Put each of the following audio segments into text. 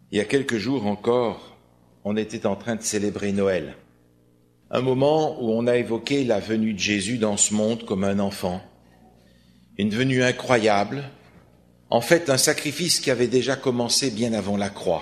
Il y a quelques jours encore, on était en train de célébrer Noël. Un moment où on a évoqué la venue de Jésus dans ce monde comme un enfant. Une venue incroyable, en fait un sacrifice qui avait déjà commencé bien avant la croix.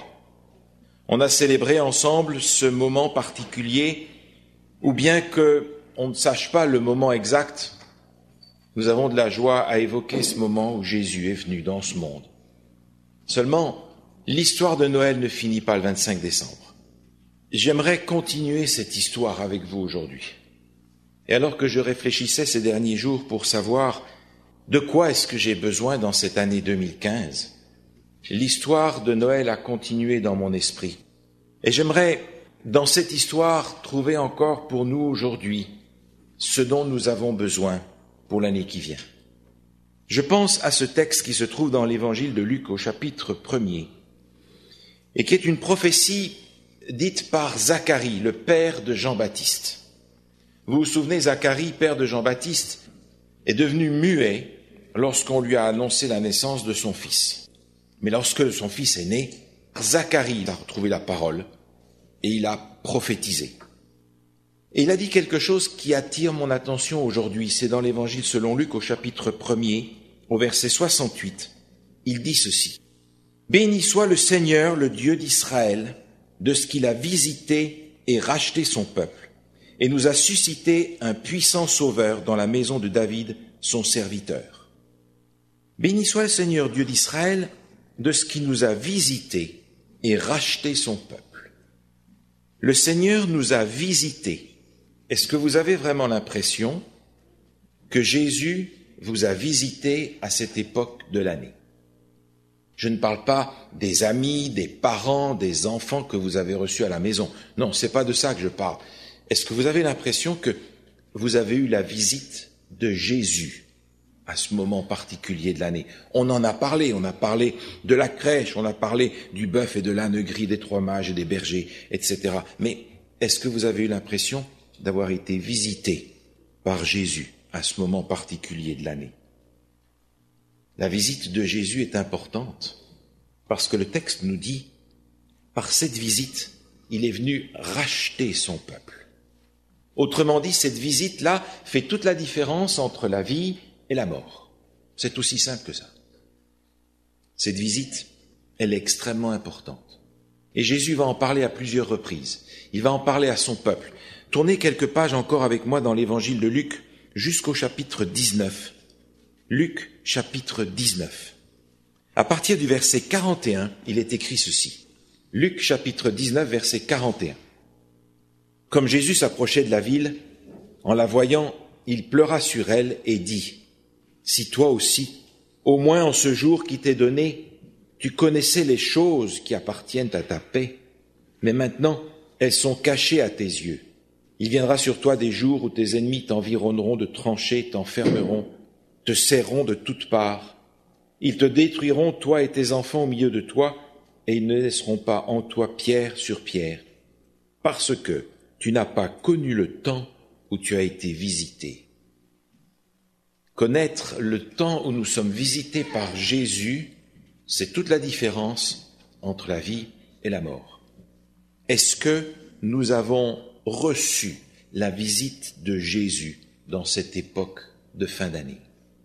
On a célébré ensemble ce moment particulier où bien qu'on ne sache pas le moment exact, nous avons de la joie à évoquer ce moment où Jésus est venu dans ce monde. Seulement, l'histoire de Noël ne finit pas le 25 décembre. J'aimerais continuer cette histoire avec vous aujourd'hui. Et alors que je réfléchissais ces derniers jours pour savoir de quoi est-ce que j'ai besoin dans cette année 2015, l'histoire de Noël a continué dans mon esprit. Et j'aimerais, dans cette histoire, trouver encore pour nous aujourd'hui ce dont nous avons besoin pour l'année qui vient. Je pense à ce texte qui se trouve dans l'évangile de Luc au chapitre 1er et qui est une prophétie dite par Zacharie, le père de Jean-Baptiste. Vous vous souvenez, Zacharie, père de Jean-Baptiste, est devenu muet lorsqu'on lui a annoncé la naissance de son fils. Mais lorsque son fils est né, Zacharie a retrouvé la parole et il a prophétisé. Et il a dit quelque chose qui attire mon attention aujourd'hui. C'est dans l'évangile selon Luc au chapitre 1er, au verset 68. Il dit ceci. « Béni soit le Seigneur, le Dieu d'Israël, de ce qu'il a visité et racheté son peuple, et nous a suscité un puissant sauveur dans la maison de David, son serviteur. Béni soit le Seigneur, Dieu d'Israël, de ce qu'il nous a visité et racheté son peuple. » Le Seigneur nous a visités. Est-ce que vous avez vraiment l'impression que Jésus vous a visité à cette époque de l'année? Je ne parle pas des amis, des parents, des enfants que vous avez reçus à la maison. Non, c'est pas de ça que je parle. Est-ce que vous avez l'impression que vous avez eu la visite de Jésus à ce moment particulier de l'année? On en a parlé de la crèche, on a parlé du bœuf et de l'âne gris, des 3 mages et des bergers, etc. Mais est-ce que vous avez eu l'impression d'avoir été visité par Jésus à ce moment particulier de l'année? La visite de Jésus est importante parce que le texte nous dit, par cette visite, il est venu racheter son peuple. Autrement dit, cette visite-là fait toute la différence entre la vie et la mort. C'est aussi simple que ça. Cette visite, elle est extrêmement importante. Et Jésus va en parler à plusieurs reprises. Il va en parler à son peuple. Tournez quelques pages encore avec moi dans l'évangile de Luc jusqu'au chapitre 19. Luc, chapitre 19. À partir du verset 41, il est écrit ceci. Luc, chapitre 19, verset 41. Comme Jésus s'approchait de la ville, en la voyant, il pleura sur elle et dit, « Si toi aussi, au moins en ce jour qui t'est donné, tu connaissais les choses qui appartiennent à ta paix, mais maintenant elles sont cachées à tes yeux. Il viendra sur toi des jours où tes ennemis t'environneront de tranchées, t'enfermeront, te serreront de toutes parts. Ils te détruiront, toi et tes enfants au milieu de toi, et ils ne laisseront pas en toi pierre sur pierre, parce que tu n'as pas connu le temps où tu as été visité. » Connaître le temps où nous sommes visités par Jésus, c'est toute la différence entre la vie et la mort. Est-ce que nous avons reçu la visite de Jésus dans cette époque de fin d'année?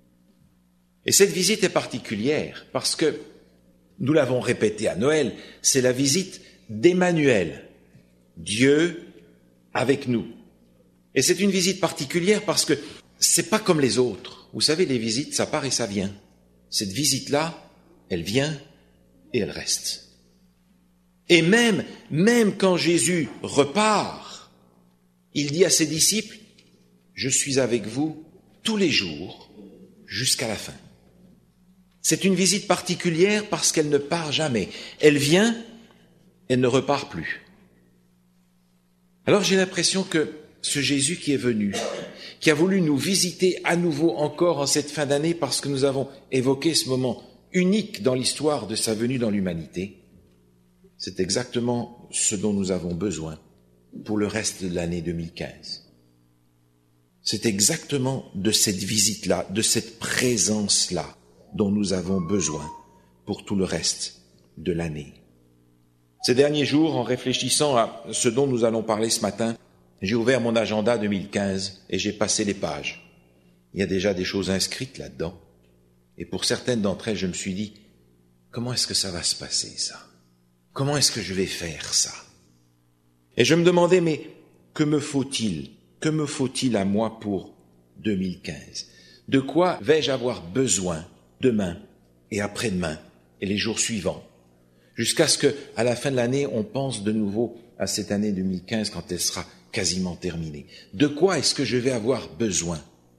Et cette visite est particulière parce que, nous l'avons répété à Noël, c'est la visite d'Emmanuel, Dieu avec nous. Et c'est une visite particulière parce que c'est pas comme les autres. Vous savez, les visites, ça part et ça vient. Cette visite-là, elle vient et elle reste. Et même quand Jésus repart, il dit à ses disciples, « Je suis avec vous tous les jours jusqu'à la fin. » C'est une visite particulière parce qu'elle ne part jamais. Elle vient, elle ne repart plus. Alors j'ai l'impression que ce Jésus qui est venu, qui a voulu nous visiter à nouveau encore en cette fin d'année parce que nous avons évoqué ce moment unique dans l'histoire de sa venue dans l'humanité, c'est exactement ce dont nous avons besoin pour le reste de l'année 2015. C'est exactement de cette visite-là, de cette présence-là dont nous avons besoin pour tout le reste de l'année. Ces derniers jours, en réfléchissant à ce dont nous allons parler ce matin, j'ai ouvert mon agenda 2015 et j'ai passé les pages. Il y a déjà des choses inscrites là-dedans. Et pour certaines d'entre elles, je me suis dit, comment est-ce que ça va se passer, ça? Comment est-ce que je vais faire ça? Et je me demandais, mais que me faut-il? Que me faut-il à moi pour 2015? De quoi vais-je avoir besoin demain et après-demain et les jours suivants? Jusqu'à ce qu'à la fin de l'année, on pense de nouveau à cette année 2015 quand elle sera quasiment terminée. De quoi est-ce que je vais avoir besoin?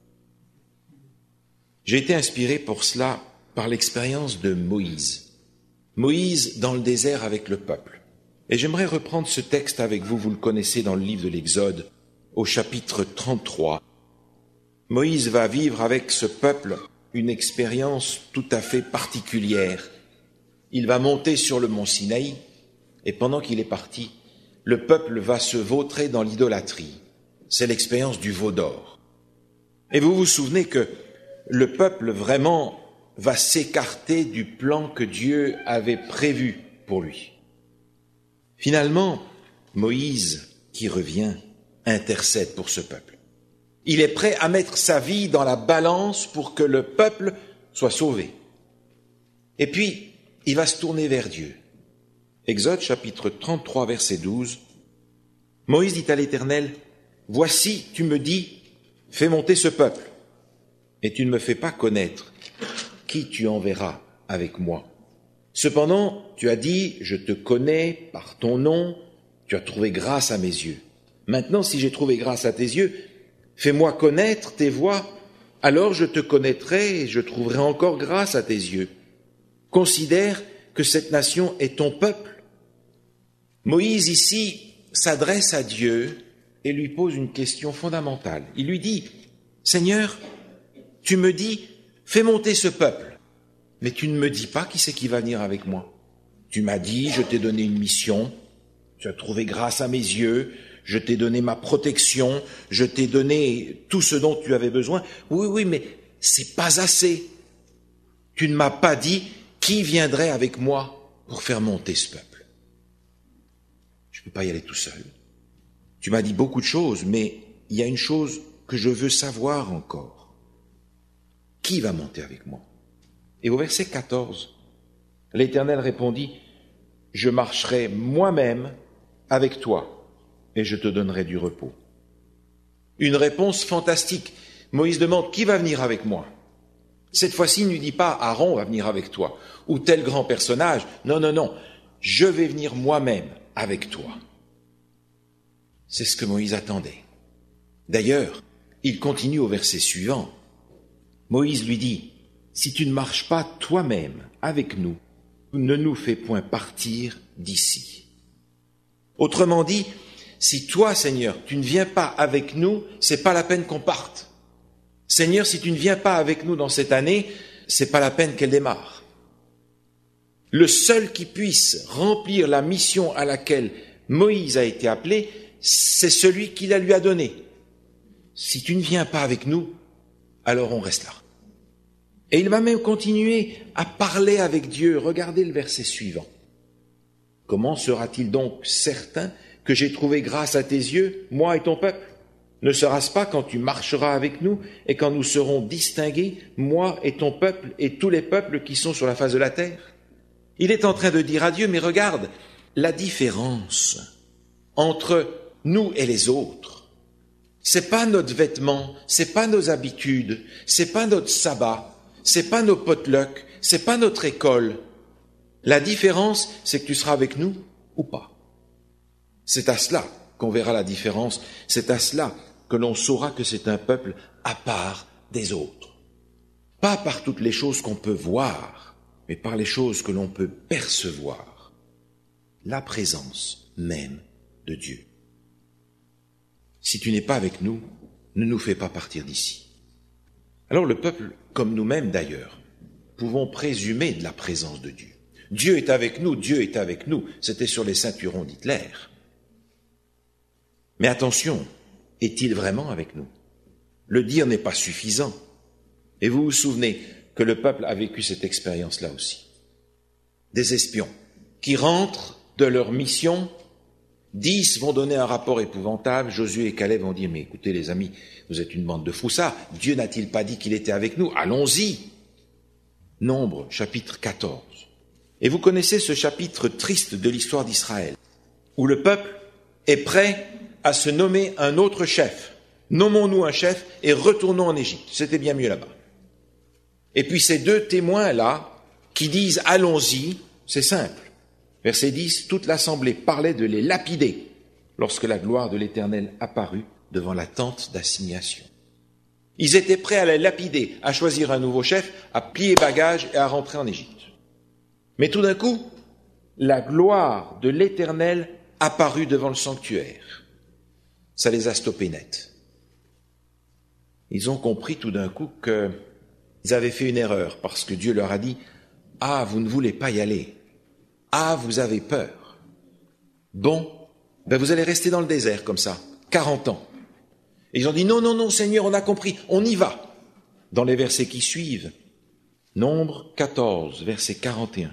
J'ai été inspiré pour cela par l'expérience de Moïse. Moïse dans le désert avec le peuple. Et j'aimerais reprendre ce texte avec vous, vous le connaissez dans le livre de l'Exode, au chapitre 33. Moïse va vivre avec ce peuple une expérience tout à fait particulière. Il va monter sur le mont Sinaï, et pendant qu'il est parti, le peuple va se vautrer dans l'idolâtrie. C'est l'expérience du veau d'or. Et vous vous souvenez que le peuple vraiment va s'écarter du plan que Dieu avait prévu pour lui. Finalement, Moïse, qui revient, intercède pour ce peuple. Il est prêt à mettre sa vie dans la balance pour que le peuple soit sauvé. Et puis, il va se tourner vers Dieu. Exode chapitre 33, verset 12. Moïse dit à l'Éternel, « Voici, tu me dis, fais monter ce peuple, et tu ne me fais pas connaître qui tu enverras avec moi. Cependant, tu as dit, je te connais par ton nom, tu as trouvé grâce à mes yeux. Maintenant, si j'ai trouvé grâce à tes yeux, fais-moi connaître tes voies, alors je te connaîtrai et je trouverai encore grâce à tes yeux. Considère que cette nation est ton peuple. » Moïse ici s'adresse à Dieu et lui pose une question fondamentale. Il lui dit, « Seigneur, tu me dis, fais monter ce peuple. Mais tu ne me dis pas qui c'est qui va venir avec moi. Tu m'as dit, je t'ai donné une mission, tu as trouvé grâce à mes yeux, je t'ai donné ma protection, je t'ai donné tout ce dont tu avais besoin. Oui, mais c'est pas assez. Tu ne m'as pas dit qui viendrait avec moi pour faire monter ce peuple. Je ne peux pas y aller tout seul. Tu m'as dit beaucoup de choses, mais il y a une chose que je veux savoir encore. Qui va monter avec moi? Et au verset 14, l'Éternel répondit, « Je marcherai moi-même avec toi et je te donnerai du repos. » Une réponse fantastique. Moïse demande, « Qui va venir avec moi ?» Cette fois-ci, il ne lui dit pas, « Aaron va venir avec toi » ou tel grand personnage. Non, je vais venir moi-même avec toi. C'est ce que Moïse attendait. D'ailleurs, il continue au verset suivant. Moïse lui dit, « Si tu ne marches pas toi-même avec nous, ne nous fais point partir d'ici. » Autrement dit, si toi, Seigneur, tu ne viens pas avec nous, c'est pas la peine qu'on parte. Seigneur, si tu ne viens pas avec nous dans cette année, c'est pas la peine qu'elle démarre. Le seul qui puisse remplir la mission à laquelle Moïse a été appelé, c'est celui qui la lui a donnée. Si tu ne viens pas avec nous, alors on reste là. Et il va même continuer à parler avec Dieu. Regardez le verset suivant. « Comment sera-t-il donc certain que j'ai trouvé grâce à tes yeux, moi et ton peuple? Ne sera-ce pas quand tu marcheras avec nous et quand nous serons distingués, moi et ton peuple et tous les peuples qui sont sur la face de la terre ?» Il est en train de dire à Dieu, mais regarde, la différence entre nous et les autres, c'est pas notre vêtement, c'est pas nos habitudes, c'est pas notre sabbat, c'est pas nos potlucks, c'est pas notre école. La différence, c'est que tu seras avec nous ou pas. C'est à cela qu'on verra la différence, c'est à cela que l'on saura que c'est un peuple à part des autres. Pas par toutes les choses qu'on peut voir, mais par les choses que l'on peut percevoir. La présence même de Dieu. Si tu n'es pas avec nous, ne nous fais pas partir d'ici. Alors le peuple, comme nous-mêmes d'ailleurs, pouvons présumer de la présence de Dieu. Dieu est avec nous, Dieu est avec nous. C'était sur les ceinturons d'Hitler. Mais attention, est-il vraiment avec nous? Le dire n'est pas suffisant. Et vous vous souvenez que le peuple a vécu cette expérience-là aussi. Des espions qui rentrent de leur mission. 10 vont donner un rapport épouvantable. Josué et Caleb vont dire, mais écoutez les amis, vous êtes une bande de froussards. Dieu n'a-t-il pas dit qu'il était avec nous? Allons-y. Nombre, chapitre 14. Et vous connaissez ce chapitre triste de l'histoire d'Israël, où le peuple est prêt à se nommer un autre chef. Nommons-nous un chef et retournons en Égypte. C'était bien mieux là-bas. Et puis ces deux témoins-là, qui disent « allons-y », c'est simple. Verset 10, toute l'assemblée parlait de les lapider lorsque la gloire de l'Éternel apparut devant la tente d'assignation. Ils étaient prêts à les lapider, à choisir un nouveau chef, à plier bagages et à rentrer en Égypte. Mais tout d'un coup, la gloire de l'Éternel apparut devant le sanctuaire. Ça les a stoppés net. Ils ont compris tout d'un coup qu'ils avaient fait une erreur parce que Dieu leur a dit « Ah, vous ne voulez pas y aller. Ah, vous avez peur. Bon, vous allez rester dans le désert comme ça, 40 ans. » Et ils ont dit « Non, non, non, Seigneur, on a compris, on y va. » Dans les versets qui suivent, Nombre 14, verset 41.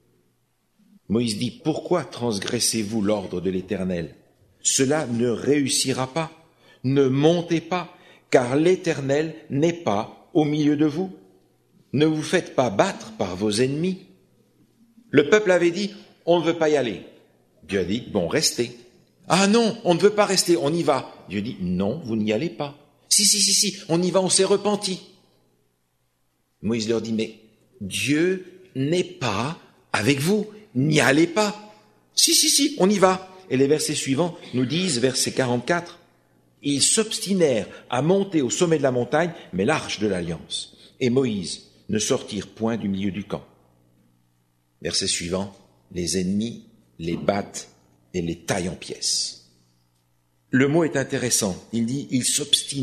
Moïse dit « Pourquoi transgressez-vous l'ordre de l'Éternel? Cela ne réussira pas. Ne montez pas, car l'Éternel n'est pas au milieu de vous. Ne vous faites pas battre par vos ennemis. » Le peuple avait dit « On ne veut pas y aller. » Dieu a dit « Bon, restez. » « Ah non, on ne veut pas rester, on y va. » Dieu dit « Non, vous n'y allez pas. »« Si, on y va, on s'est repenti. » Moïse leur dit « Mais Dieu n'est pas avec vous. N'y allez pas. »« Si, on y va. » Et les versets suivants nous disent, verset 44, « Ils s'obstinèrent à monter au sommet de la montagne, mais l'arche de l'Alliance et Moïse ne sortirent point du milieu du camp. » Verset suivant, « Les ennemis les battent et les taillent en pièces. » Le mot est intéressant. Il dit « ils s'obstinèrent ».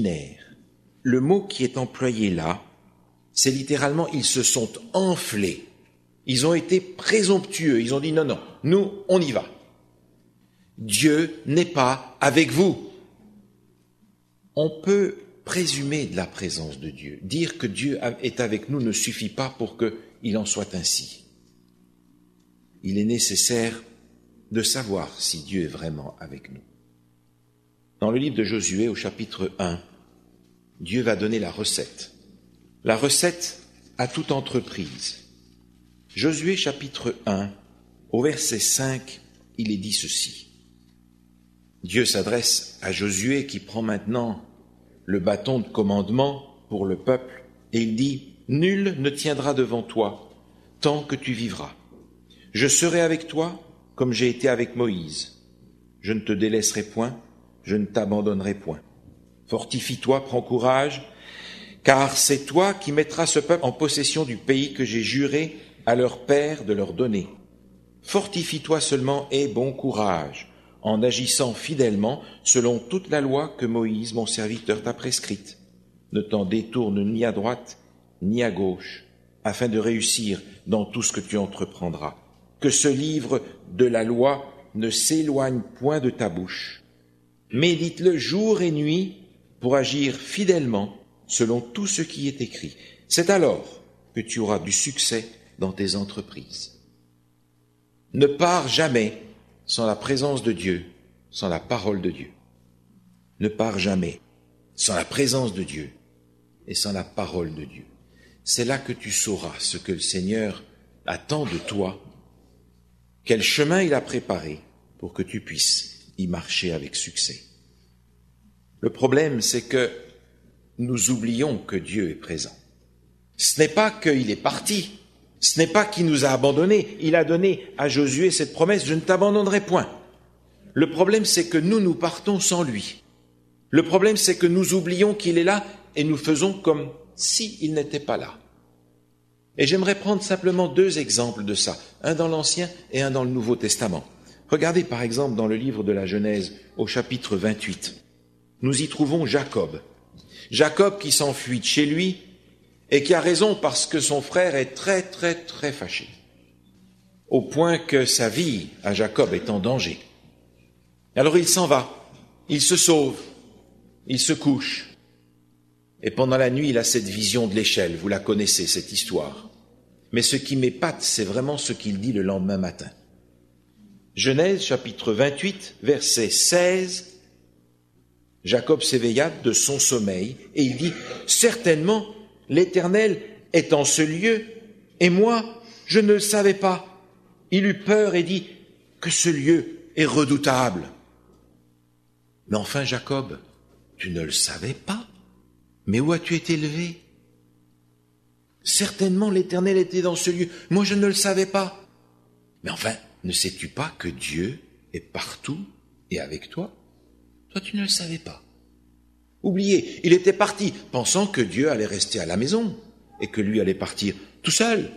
Le mot qui est employé là, c'est littéralement « ils se sont enflés ». Ils ont été présomptueux. Ils ont dit « Non, nous, on y va. » Dieu n'est pas avec vous. On peut présumer de la présence de Dieu. Dire que Dieu est avec nous ne suffit pas pour qu'il en soit ainsi. Il est nécessaire de savoir si Dieu est vraiment avec nous. Dans le livre de Josué, au chapitre 1, Dieu va donner la recette. La recette à toute entreprise. Josué, chapitre 1, au verset 5, il est dit ceci. Dieu s'adresse à Josué qui prend maintenant le bâton de commandement pour le peuple et il dit « Nul ne tiendra devant toi tant que tu vivras. Je serai avec toi comme j'ai été avec Moïse. Je ne te délaisserai point, je ne t'abandonnerai point. Fortifie-toi, prends courage, car c'est toi qui mettras ce peuple en possession du pays que j'ai juré à leur père de leur donner. Fortifie-toi seulement et bon courage, en agissant fidèlement selon toute la loi que Moïse, mon serviteur, t'a prescrite. Ne t'en détourne ni à droite ni à gauche, afin de réussir dans tout ce que tu entreprendras. Que ce livre de la loi ne s'éloigne point de ta bouche. Médite-le jour et nuit pour agir fidèlement selon tout ce qui est écrit. C'est alors que tu auras du succès dans tes entreprises. Ne pars jamais sans la présence de Dieu, sans la parole de Dieu. Ne pars jamais sans la présence de Dieu et sans la parole de Dieu. C'est là que tu sauras ce que le Seigneur attend de toi, quel chemin il a préparé pour que tu puisses y marcher avec succès. Le problème, c'est que nous oublions que Dieu est présent. Ce n'est pas qu'il est parti, ce n'est pas qu'il nous a abandonnés. Il a donné à Josué cette promesse, je ne t'abandonnerai point. Le problème, c'est que nous partons sans lui. Le problème, c'est que nous oublions qu'il est là et nous faisons comme s'il n'était pas là. Et j'aimerais prendre simplement 2 exemples de ça, un dans l'Ancien et un dans le Nouveau Testament. Regardez par exemple dans le livre de la Genèse, au chapitre 28. Nous y trouvons Jacob. Jacob qui s'enfuit de chez lui et qui a raison parce que son frère est très fâché. Au point que sa vie à Jacob est en danger. Alors il s'en va, il se sauve, il se couche. Et pendant la nuit, il a cette vision de l'échelle, vous la connaissez, cette histoire. Mais ce qui m'épate, c'est vraiment ce qu'il dit le lendemain matin. Genèse chapitre 28, verset 16, Jacob s'éveilla de son sommeil et il dit « Certainement, l'Éternel est en ce lieu, et moi, je ne le savais pas. » Il eut peur et dit « Que ce lieu est redoutable. » Mais enfin, Jacob, tu ne le savais pas. Mais où as-tu été élevé? Certainement, l'Éternel était dans ce lieu. Moi, je ne le savais pas. Mais enfin, ne sais-tu pas que Dieu est partout et avec toi? Toi, tu ne le savais pas. Oubliez, il était parti, pensant que Dieu allait rester à la maison et que lui allait partir tout seul.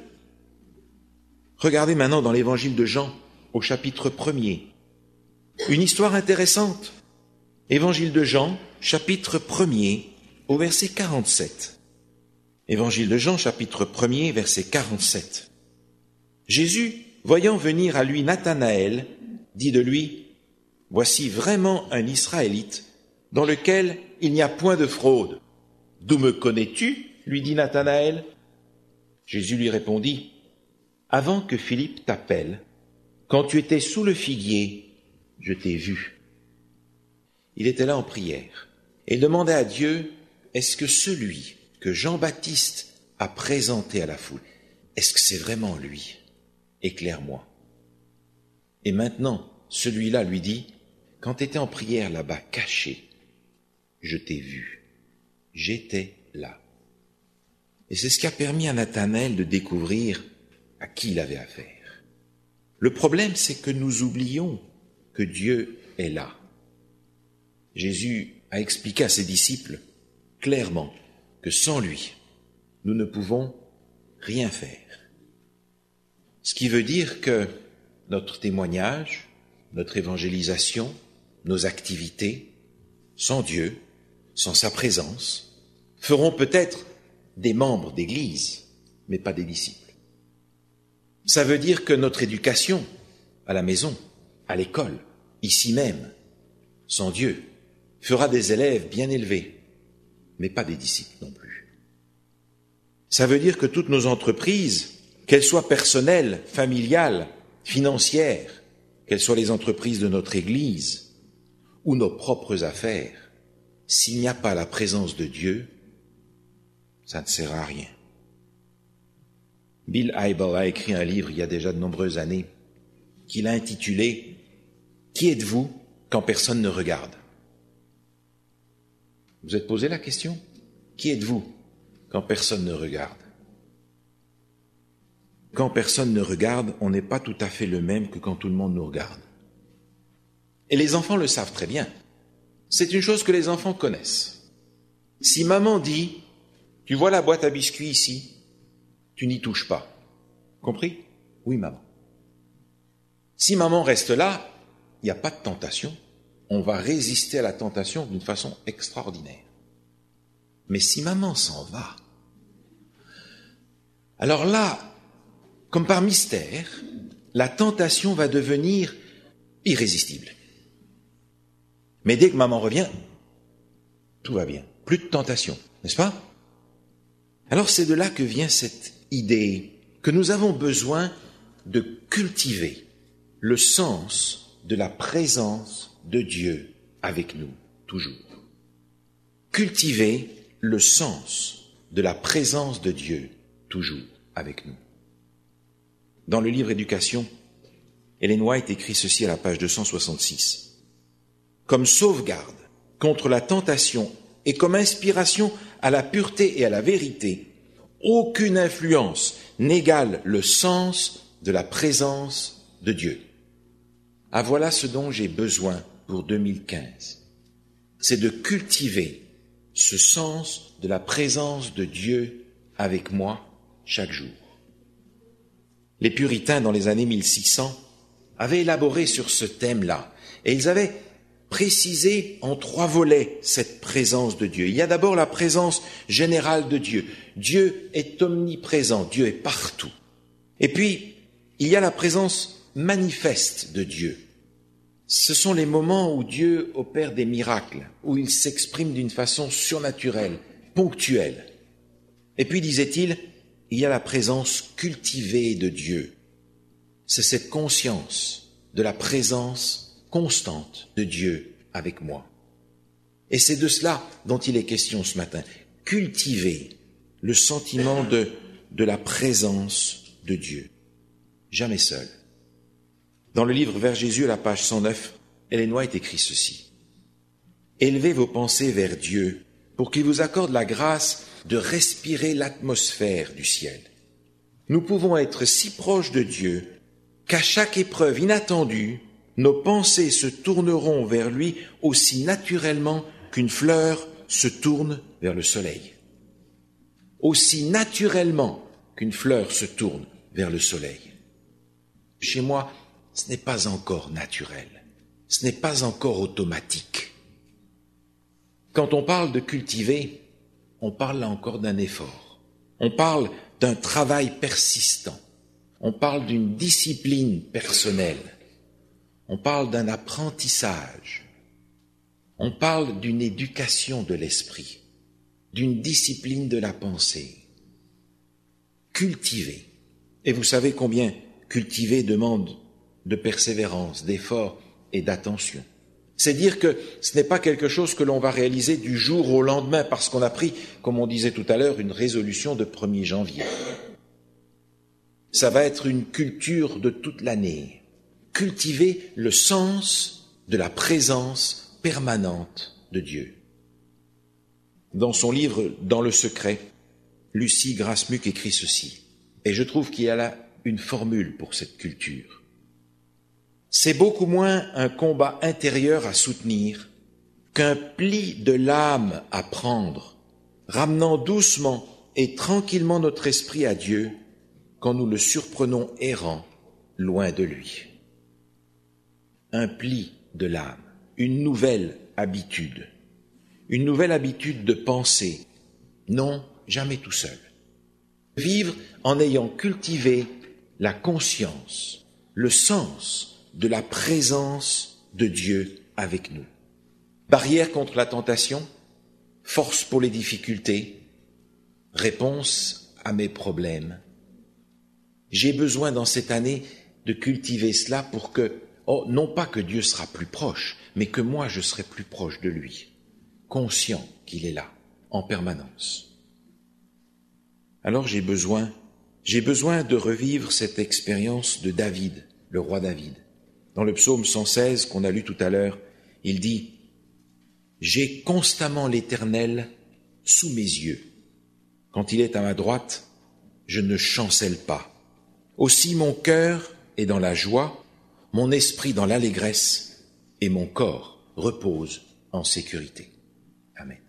Regardez maintenant dans l'évangile de Jean, au chapitre 1er. Une histoire intéressante. Évangile de Jean, chapitre 1er, au verset 47. Évangile de Jean, chapitre 1er, verset 47. Jésus, voyant venir à lui Nathanaël, dit de lui, « Voici vraiment un Israélite dans lequel il n'y a point de fraude. »« D'où me connais-tu » lui dit Nathanaël. Jésus lui répondit, « Avant que Philippe t'appelle, quand tu étais sous le figuier, je t'ai vu. » Il était là en prière et il demandait à Dieu, est-ce que celui que Jean-Baptiste a présenté à la foule, est-ce que c'est vraiment lui? Éclaire-moi. Et maintenant, celui-là lui dit, quand tu étais en prière là-bas, caché, je t'ai vu. J'étais là. Et c'est ce qui a permis à Nathanaël de découvrir à qui il avait affaire. Le problème, c'est que nous oublions que Dieu est là. Jésus a expliqué à ses disciples clairement que sans lui, nous ne pouvons rien faire. Ce qui veut dire que notre témoignage, notre évangélisation, nos activités, sans Dieu, sans sa présence, feront peut-être des membres d'Église, mais pas des disciples. Ça veut dire que notre éducation, à la maison, à l'école, ici même, sans Dieu, fera des élèves bien élevés, mais pas des disciples non plus. Ça veut dire que toutes nos entreprises, qu'elles soient personnelles, familiales, financières, qu'elles soient les entreprises de notre Église ou nos propres affaires, s'il n'y a pas la présence de Dieu, ça ne sert à rien. Bill Hybels a écrit un livre il y a déjà de nombreuses années qu'il a intitulé « Qui êtes-vous quand personne ne regarde ?» Vous êtes posé la question? Qui êtes-vous quand personne ne regarde? Quand personne ne regarde, on n'est pas tout à fait le même que quand tout le monde nous regarde. Et les enfants le savent très bien. C'est une chose que les enfants connaissent. Si maman dit, tu vois la boîte à biscuits ici, tu n'y touches pas. Compris? Oui, maman. Si maman reste là, il n'y a pas de tentation. On va résister à la tentation d'une façon extraordinaire. Mais si maman s'en va, alors là, comme par mystère, la tentation va devenir irrésistible. Mais dès que maman revient, tout va bien. Plus de tentation, n'est-ce pas? Alors c'est de là que vient cette idée que nous avons besoin de cultiver le sens de la présence de Dieu avec nous, toujours. Cultiver le sens de la présence de Dieu, toujours avec nous. Dans le livre Éducation, Ellen White écrit ceci à la page 266. Comme sauvegarde contre la tentation et comme inspiration à la pureté et à la vérité, aucune influence n'égale le sens de la présence de Dieu. Ah, voilà ce dont j'ai besoin pour 2015. C'est de cultiver ce sens de la présence de Dieu avec moi chaque jour. Les puritains, dans les années 1600, avaient élaboré sur ce thème-là, et ils avaient précisé en 3 volets cette présence de Dieu. Il y a d'abord la présence générale de Dieu. Dieu est omniprésent, Dieu est partout. Et puis, il y a la présence manifeste de Dieu. Ce sont les moments où Dieu opère des miracles, où il s'exprime d'une façon surnaturelle, ponctuelle. Et puis, disait-il, il y a la présence cultivée de Dieu. C'est cette conscience de la présence constante de Dieu avec moi. Et c'est de cela dont il est question ce matin. Cultiver le sentiment de la présence de Dieu. Jamais seul. Dans le livre Vers Jésus, à la page 109, Ellen White écrit ceci. Élevez vos pensées vers Dieu pour qu'il vous accorde la grâce de respirer l'atmosphère du ciel. Nous pouvons être si proches de Dieu qu'à chaque épreuve inattendue, nos pensées se tourneront vers lui aussi naturellement qu'une fleur se tourne vers le soleil. Aussi naturellement qu'une fleur se tourne vers le soleil. Chez moi, ce n'est pas encore naturel, ce n'est pas encore automatique. Quand on parle de cultiver, on parle là encore d'un effort. On parle d'un travail persistant. On parle d'une discipline personnelle. On parle d'un apprentissage. On parle d'une éducation de l'esprit, d'une discipline de la pensée. Cultiver. Et vous savez combien cultiver demande de persévérance, d'effort et d'attention. C'est dire que ce n'est pas quelque chose que l'on va réaliser du jour au lendemain parce qu'on a pris, comme on disait tout à l'heure, une résolution de 1er janvier. Ça va être une culture de toute l'année. Cultiver le sens de la présence permanente de Dieu. Dans son livre « Dans le secret », Lucie Grasmuck écrit ceci, et je trouve qu'il y a là une formule pour cette culture. C'est beaucoup moins un combat intérieur à soutenir qu'un pli de l'âme à prendre, ramenant doucement et tranquillement notre esprit à Dieu quand nous le surprenons errant loin de lui. Un pli de l'âme, une nouvelle habitude de penser, non, jamais tout seul. Vivre en ayant cultivé la conscience, le sens de la présence de Dieu avec nous. Barrière contre la tentation, force pour les difficultés, réponse à mes problèmes. J'ai besoin dans cette année de cultiver cela pour que, non pas que Dieu sera plus proche, mais que moi je serai plus proche de lui, conscient qu'il est là, en permanence. Alors j'ai besoin de revivre cette expérience de David, le roi David. Dans le psaume 116 qu'on a lu tout à l'heure, il dit « J'ai constamment l'Éternel sous mes yeux. Quand il est à ma droite, je ne chancelle pas. Aussi mon cœur est dans la joie, mon esprit dans l'allégresse, et mon corps repose en sécurité. » Amen.